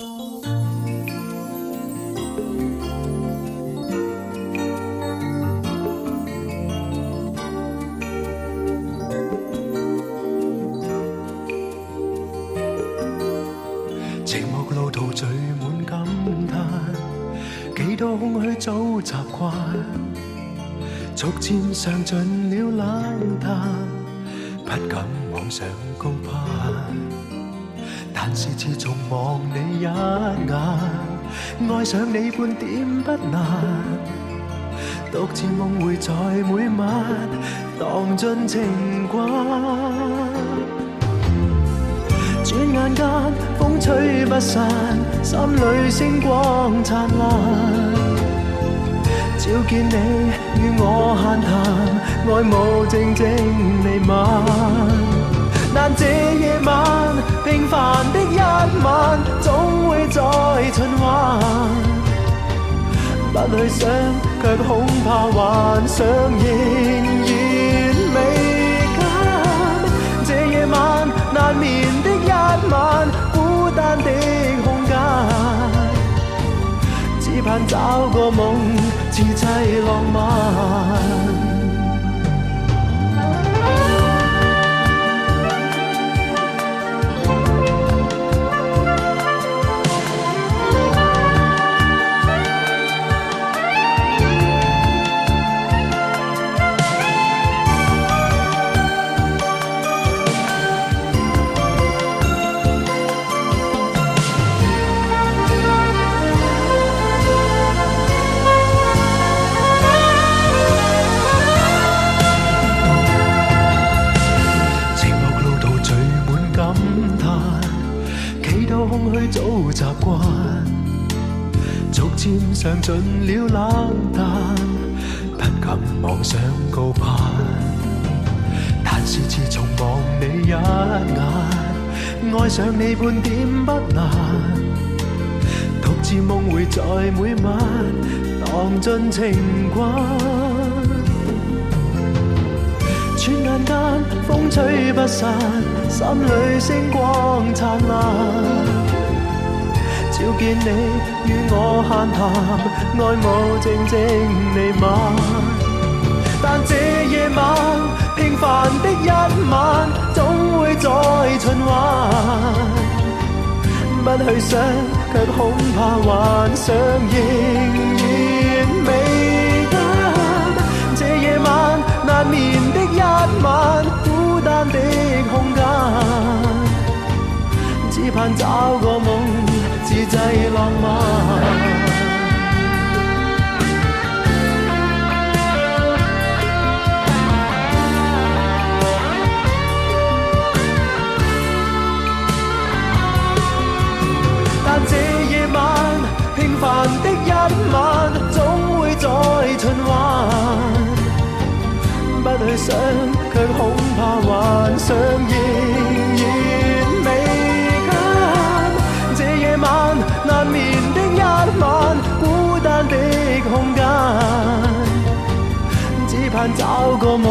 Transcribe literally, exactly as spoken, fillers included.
寂寞路途聚滿感嘆，幾多空虛早習慣，逐漸嘗盡了冷淡，不敢妄想高攀。但是自從望你一眼，愛上你半點不難，獨自夢回在每晚，蕩盡情關。轉眼間風吹不散，心裏星光燦爛。照見你與我閒談，愛慕靜靜彌漫。但這夜晚平凡的一晚，總會再循環。不去想，卻恐怕幻想仍然未間。這夜晚難眠的一晚，孤單的空間，只盼找個夢，自製浪漫。早習慣，逐漸嘗盡了冷淡，不敢妄想高攀。但是自從望你一眼，愛上你半點不難，獨自夢回在每晚，蕩盡情關。轉眼間風吹不散，心裏星光燦爛。照見你與我閒談，愛慕靜靜彌漫。但這夜晚平凡的一晚，總會再循環。不去想，卻恐怕幻想仍然未間。這夜晚難眠的一晚，孤單的空間，只盼找個夢，自製浪漫。但這夜晚平凡的一晚，總會再循環。不去想，卻恐怕幻想仍然未間。這夜晚難眠的一晚，孤單的空間，只盼找個夢，